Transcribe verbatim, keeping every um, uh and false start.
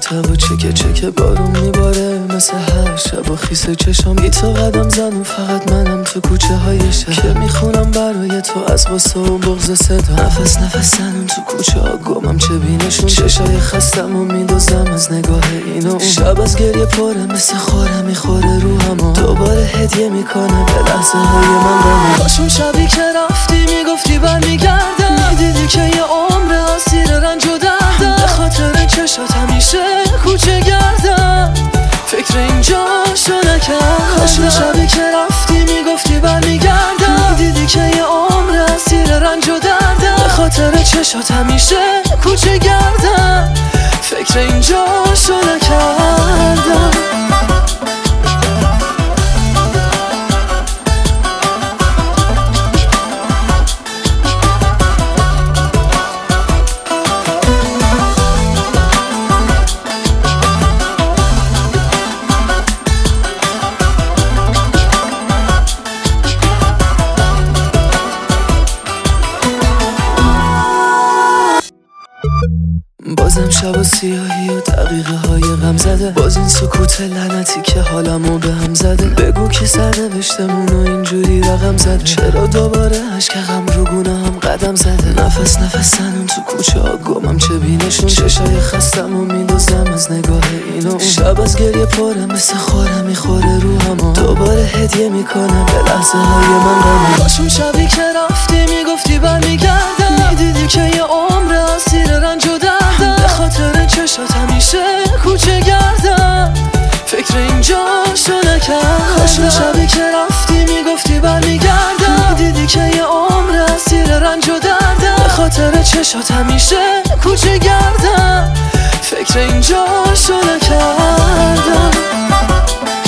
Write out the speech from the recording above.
و چکه چکه بارون میباره مثل هر شب و خیس چشم بی تو قدم زن و فقط منم تو کوچه های شهر که میخونم برای تو از غصه و بغض صدا نفس نفس زنم تو کوچه ها گمم چه بینشون چشای خستم و میدوزم از نگاه اینو اون شب از گریه پره مثل خوره میخوره روحم دوباره هدیه میکنه به لحظه های من غمه کاشون شبی که رفتی میگفتی برمیگردم میدیدی که یه عمر اسیر رنج و دردم به خاطر چشات همیشه کوچه گردم فکر اینجاشو نکردم کاشون شبی که رفتی میگفتی برمیگردم میدیدی که یه عمر اسیر رنج و دردم به خاطر چشات همیشه کوچه گردم فکر اینجاشو نکردم بازم شب و سیاهی و دقیقه های غم زده باز این سکوت لعنتی که حالمو به هم زده بگو که سرنوشتمون و اینجوری رقم زده چرا دوباره عشق غم رو گونه هم قدم زده نفس نفس زنم تو کوچه ها گمم چه بینشون چشای خستم و میدوزم از نگاه اینو اون شب از گریه پره مثل خوره میخوره روحم دوباره هدیه میکنه به لحظه های من غمه کاشون شبی که رفتی میگفتی برمیگردم میدیدی که یه عمر اسیر رنج و دردم به خاطر چشات همیشه کوچه گردم فکر اینجاشو نکردم کاشون شبی که رفتی میگفتی برمیگردم میدیدی که یه عمر اسیر رنج و دردم به خاطر چشات همیشه کوچه گردم فکر اینجاشو نکردم